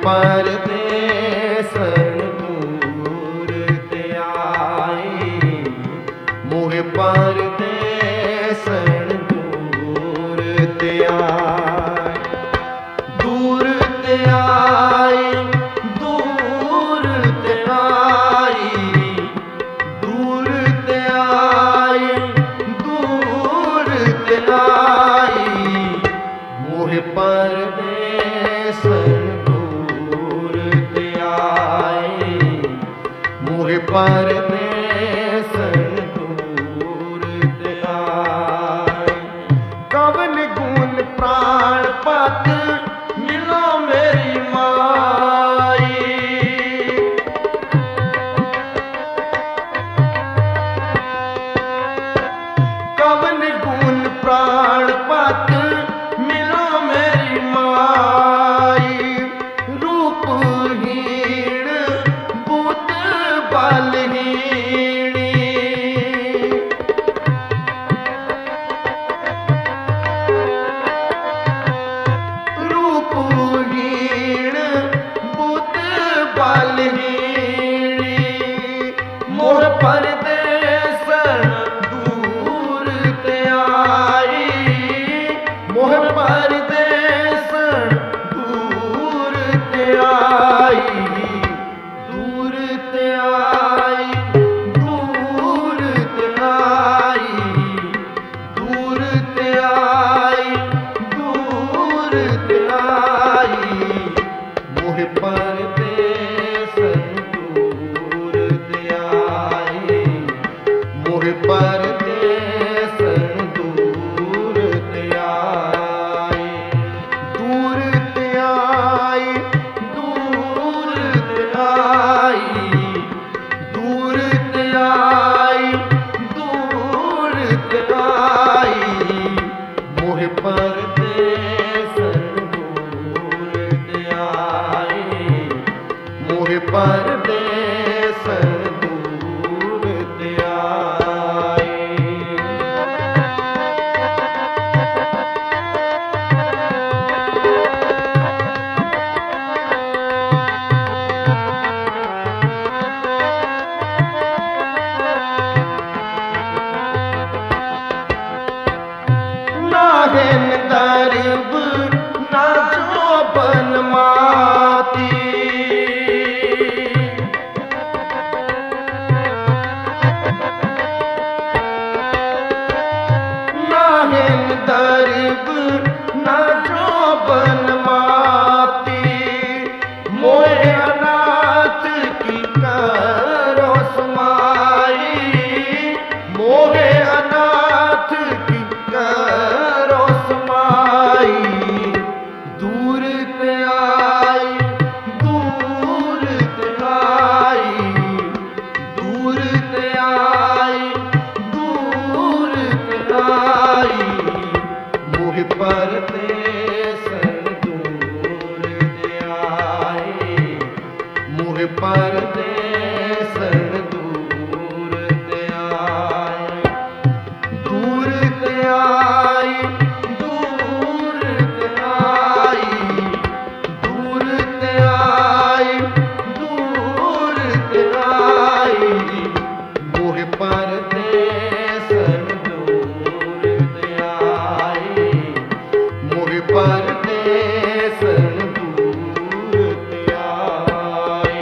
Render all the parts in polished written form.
परदेसन दूर ते आई, मोह परदेसन दूर ते आई, दूर ते आई, दूर ते आई, दूर ते आई, दूर ते आई, मोह परदेसन दूर ते आई, मोह परदेसन दूर ते आई। कवन गुण प्राण पत मिलो मेरी माई, कवन गुण प्राण पत मिलो मेरी माई, रूपहीन बूत बलहीनी, रूपहीन बूत बलहीनी, मोह परदेसन दूर ते आई, मोह परदेसन दूर ते आई, दूर ते आई, दूर ते आई, दूर ते आई, दूर ते आई, मोह परदेसन दूर ते आई, मोह परदेसन दूर ते आई, दूर ते आई, दूर ते आई, दूर ते आई, दूर ते आई, मोह परदेसन दूर ते आई, मोह परदेसन दूर ते आई। नाहिन दरब ना जोबन माती, नाहिन दरब ना जोबन माती, मोहे अनाथ की करो समाई, मोहे अनाथ की करो समाई, दूर ते आई, दूर ते आई, दूर ते आई, दूर ते आई, मोह परदेसन दूर ते आई, मोह परदेसन दूर ते आई, दूर ते आई, दूर ते आई, दूर ते आई, दूर ते आई, मोह परदेसन दूर ते आई, मोह परदेसन दूर ते आई।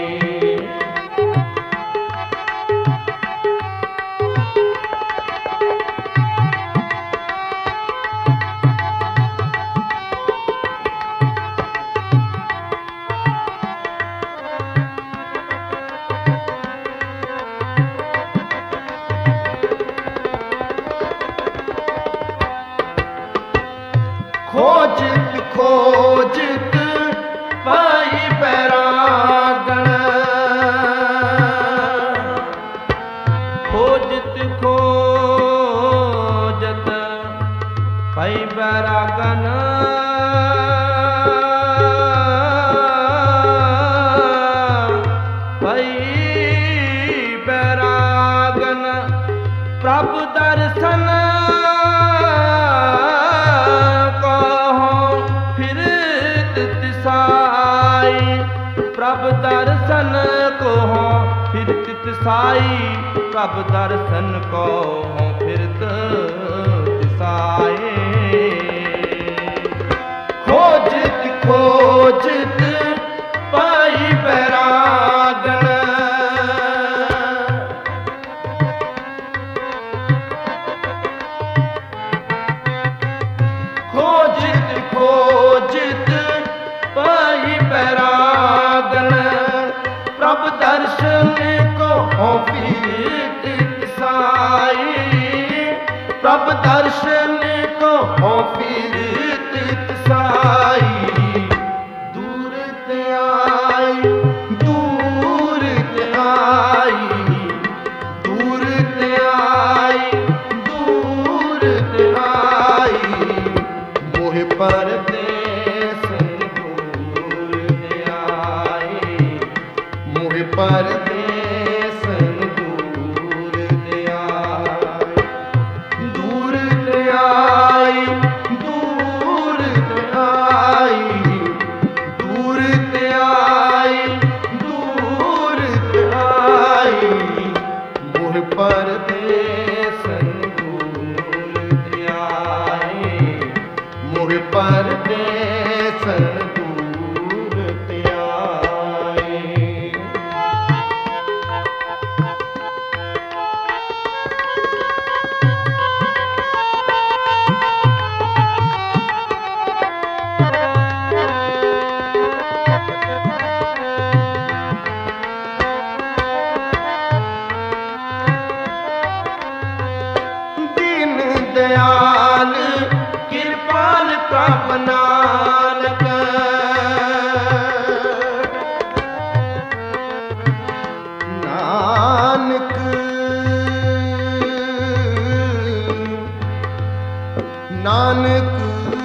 खोजत खोजत पाई बैरागण, खोजत खोजत पाई बैरागण, पाई बैरागण, प्रभु दर्शन को फिरत तिसाई, साई प्रभ दर्शन को फिरत दिसाए। खोजत खोजत पाई बैरागन, खोजत खोजत पाई बैरागन, प्रभ दर्शन को फिरत दिसाए। प्रभ दर्शन को फिरत दिसाई। दूर ते आई, दूर ते आई, दूर ते आई, दूर ते आई, मोह परदेस दूर ते आई, मोह परदेस दूर ते आई। दूर ते आई, दूर ते आई, दूर ते आई, दूर ते आई, मोह परदेस दूर ते आई, मोह परदेस दूर ते आई। दीन दयाल कृपाल प्रभ नानक, नानक नानक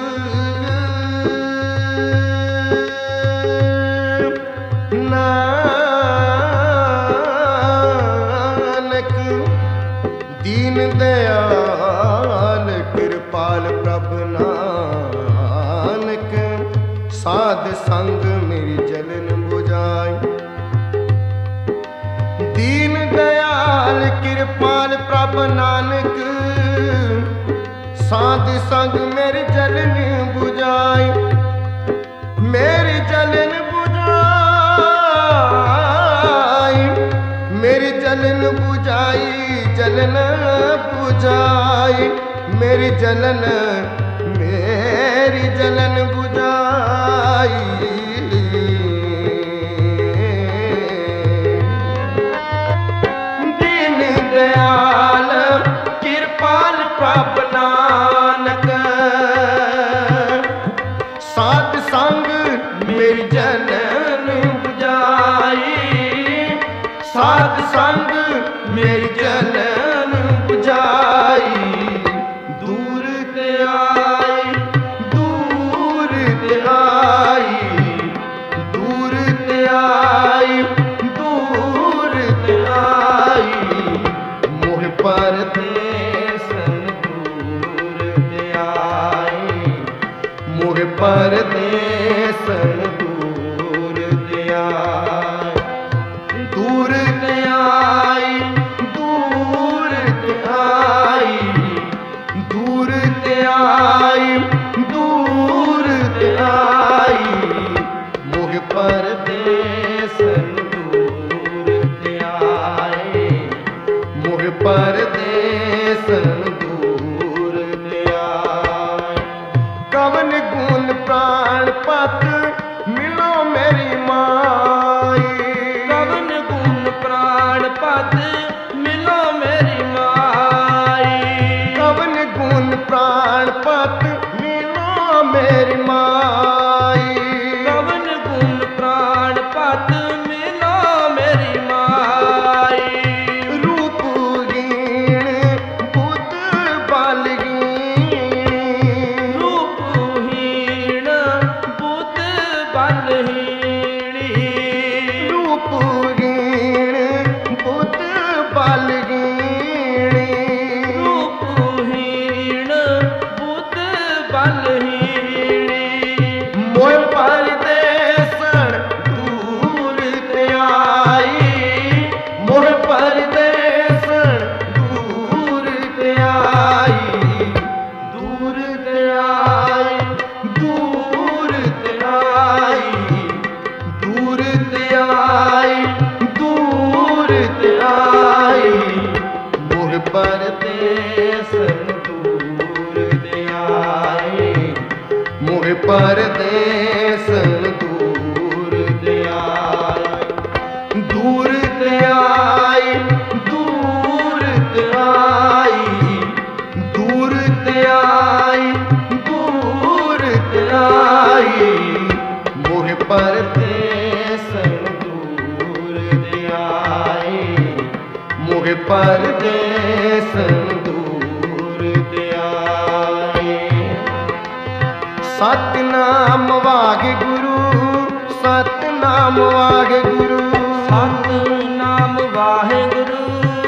नानक दीन दयाल कृपाल प्रभ नानक, साध संग मेरी जलन बुझाई। दीन दयाल कृपाल प्रभ नानक, साध संग मेरी जलन बुझाई। मेरी जलन बुझाई, मेरी जलन बुझाई, जलन बुझाई, मेरी जलन, मेरी जलन बुझाई। दीन दयाल कृपाल प्रभ नानक, साध संग मेरी जलन बुझाई। साध संग मेरी जलन बुझाई। दूर ते आई, दूर ते आई, दूर ते आई, दूर ते आई, मोह परदेस दूर ते आई, मोह परदेस दूर ते आई। दूर ते आई, दूर ते आई, दूर ते आई, दूर ते आई, मोह परदेस दूर ते आई, मोह परदेस दूर ते आई। कवन गुण प्राण पत मिलो मेरी माई, कवन गुण प्राण पत मिलो मेरी माई। कवन गुण प्राण पत मिलो मेरी माई, कवन गुण प्राण पत मिलो मेरी माई। रूपहीन बुद्ध बलहीन, रूपहीन बुद्ध बलहीनी, रूपहीन बुद्ध बलहीनी, रूपहीन बुद्ध बलहीनी। मोह परदेसन दूर ते आई, मोह पर ਪਰਦੇਸਨ ਦੂਰ ਤੇ ਆਏ, ਦੂਰ ਤੇ ਆਏ, ਦੂਰ ਤੇ ਆਈ, ਦੂਰ ਤੇ ਆਈ, ਦੂਰ ਤੇ ਆਈ, ਮੋਹ ਪਰਦੇਸਨ ਦੂਰ ਤੇ ਆਏ, ਮੋਹ ਪਰਦੇਸਨ ਦੂਰ ਤੇ ਆਏ। ਸਤਿਨਾਮ ਵਾਹਿਗੁਰੂ, ਸਤਿਨਾਮ ਵਾਹਿਗੁਰੂ, ਸਤਿਨਾਮ ਵਾਹਿਗੁਰੂ,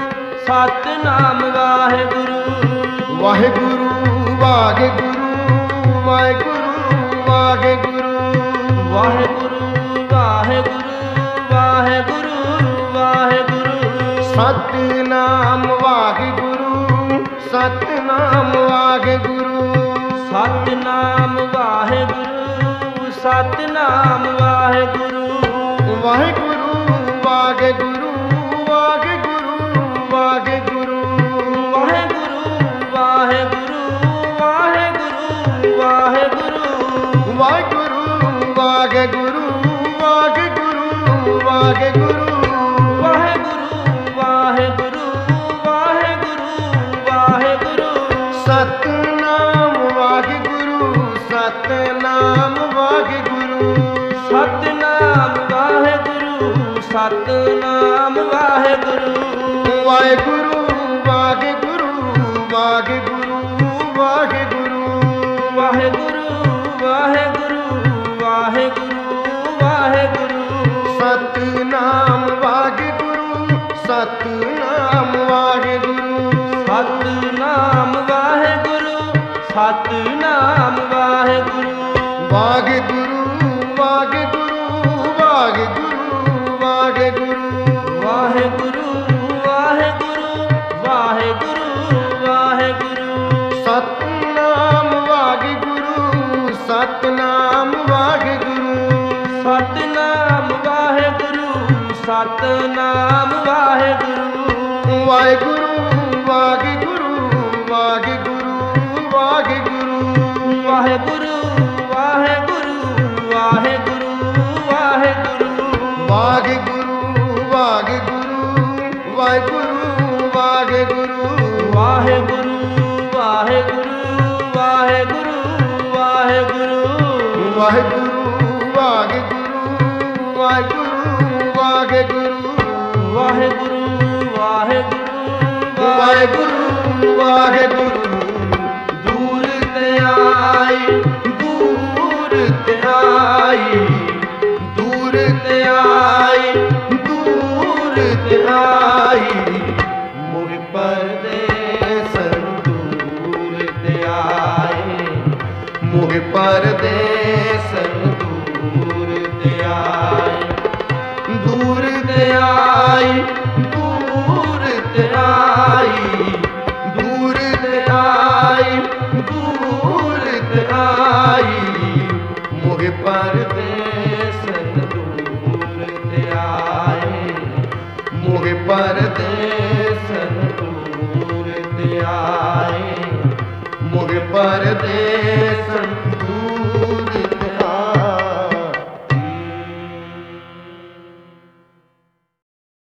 ਸਤਿਨਾਮ ਵਾਹਿਗੁਰੂ, ਵਾਹਿਗੁਰੂ ਵਾਹਿਗੁਰੂ, ਵਾਹਿਗੁਰੂ ਵਾਹਿਗੁਰੂ, ਵਾਹਿਗੁਰੂ ਵਾਹਿਗੁਰੂ, ਵਾਹਿਗੁਰੂ ਵਾਹਿਗੁਰੂ। ਸਤਿਨਾਮ ਵਾਹਿਗੁਰੂ, ਸਤਿਨਾਮ ਵਾਹਿਗੁਰੂ, ਸਤਿਨਾਮ ਵਾਹਿਗੁਰੂ, ਸਤਿਨਾਮ ਵਾਹਿਗੁਰੂ, ਵਾਹਿਗੁਰੂ ਵਾਹਿਗੁਰੂ, ਵਾਹਿਗੁਰੂ ਵਾਹਿਗੁਰੂ, ਵਾਹਿਗੁਰੂ ਵਾਹਿਗੁਰੂ, ਵਾਹਿਗੁਰੂ ਵਾਹਿਗੁਰੂ, ਵਾਹਿਗੁਰੂ ਵਾਹਿਗੁਰੂ, ਵਾਹਿਗੁਰੂ ਵਾਹਿਗੁਰੂ, ਵਾਹਿਗੁਰੂ ਵਾਹਿਗੁਰੂ, ਵਾਹਿਗੁਰੂ ਵਾਹਿਗੁਰੂ। ਸਤਿਨਾਮ ਵਾਹਿਗੁਰੂ, ਸਤਿਨਾਮ ਵਾਹਿਗੁਰੂ, ਸਤਿਨਾਮ ਵਾਹਿਗੁਰੂ, ਸਤਿਨਾਮ ਵਾਹਿਗੁਰੂ, ਵਾਹਿਗੁਰੂ ਵਾਹਿਗੁਰੂ, ਵਾਹਿਗੁਰੂ ਵਾਹਿਗੁਰੂ, ਵਾਹਿਗੁਰੂ ਵਾਹਿਗੁਰੂ, ਵਾਹਿਗੁਰੂ ਵਾਹਿਗੁਰੂ। ਸਤਿਨਾਮ ਵਾਹਿਗੁਰੂ, ਸਤਿਨਾਮ ਵਾਹਿਗੁਰੂ, ਸਤਿਨਾਮ ਵਾਹਿਗੁਰੂ, ਸਤਿਨਾਮ ਵਾਹਿਗੁਰੂ, ਵਾਹਿਗੁਰੂ ਵਾਹਿਗੁਰੂ, ਵਾਹਿਗੁਰੂ ਵਾਹਿਗੁਰੂ, ਵਾਹਿਗੁਰੂ ਵਾਹਿਗੁਰੂ, ਵਾਹਿਗੁਰੂ ਵਾਹਿਗੁਰੂ। ਸਤਿਨਾਮ ਵਾਹਿਗੁਰੂ, ਸਤਿਨਾਮ ਵਾਹਿਗੁਰੂ, ਸਤਿਨਾਮ ਵਾਹਿਗੁਰੂ, ਸਤਿਨਾਮ ਵਾਹਿਗੁਰੂ, ਵਾਹਿਗੁਰੂ ਵਾਹਿਗੁਰੂ, ਵਾਹਿਗੁਰੂ ਵਾਹਿਗੁਰੂ, ਵਾਹਿਗੁਰੂ ਵਾਹਿਗੁਰੂ, ਵਾਹਿਗੁਰੂ ਵਾਹਿਗੁਰੂ, ਵਾਹਿਗੁਰੂ ਵਾਹਿਗੁਰੂ, ਵਾਹਿਗੁਰੂ ਵਾਹਿਗੁਰੂ, ਵਾਹਿਗੁਰੂ ਵਾਹਿਗੁਰੂ, ਵਾਹਿਗੁਰੂ ਵਾਹਿਗੁਰੂ, ਵਾਹਿਗੁਰੂ ਵਾਹਿਗੁਰੂ, ਵਾਹਿਗੁਰੂ ਵਾਹਿਗੁਰੂ, ਵਾਹਿਗੁਰੂ ਵਾਹਿਗੁਰੂ, ਵਾਹਿਗੁਰੂ ਵਾਹਿਗੁਰੂ। ਦੂਰ ਤੇ ਆਈ, ਦੂਰ ਤੇ ਆਈ, ਦੂਰ ਤੇ ਆਈ, ਦੂਰ ਤੇ ਆਈ, ਮੋਹ ਪਰਦੇਸਨ ਦੂਰ ਤੇ ਆਏ, ਮੋਹ ਪਰਦੇਸਨ ਦੂਰ ਤੇ ਆਏ, ਦੂਰ ਤੇ ਆਈ, ਦੂਰ ਤੇ ਆਈ, ਦੂਰ ਤੇ ਆਈ, ਦੂਰ ਤੇ ਆਈ, ਮੋਹ ਪਰਦੇਸਨ ਦੂਰ ਤੇ ਆਏ, ਮੋਹ ਪਰਦੇਸਨ ਦੂਰ ਤੇ ਆਏ, ਮੋਹ ਪਰਦੇਸ